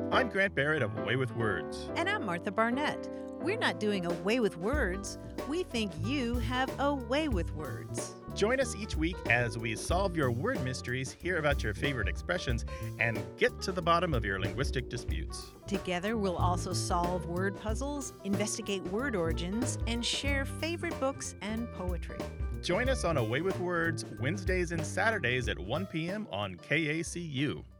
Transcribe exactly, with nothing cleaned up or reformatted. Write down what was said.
I'm Grant Barrett of Away with Words. And I'm Martha Barnett. We're not doing away with words. We think you have a way with words. Join us each week as we solve your word mysteries, hear about your favorite expressions, and get to the bottom of your linguistic disputes. Together, we'll also solve word puzzles, investigate word origins, and share favorite books and poetry. Join us on Away with Words Wednesdays and Saturdays at one p.m. on K A C U.